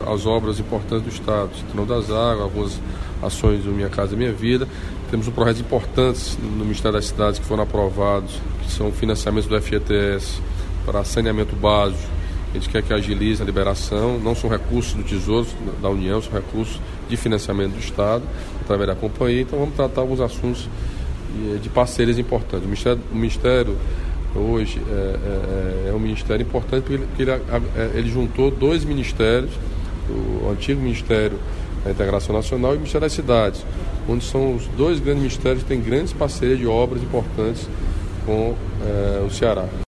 as obras importantes do Estado, Cinturão das Águas, algumas ações do Minha Casa Minha Vida. Temos projetos importantes no Ministério das Cidades que foram aprovados, que são financiamentos do FGTS para saneamento básico. A gente quer que agilize a liberação, não são recursos do Tesouro da União, são recursos de financiamento do Estado, através da companhia. Então vamos tratar alguns assuntos de parcerias importantes. O Ministério hoje é um ministério importante porque ele juntou dois ministérios, o antigo Ministério da Integração Nacional e o Ministério das Cidades, onde são os dois grandes ministérios que têm grandes parcerias de obras importantes com o Ceará.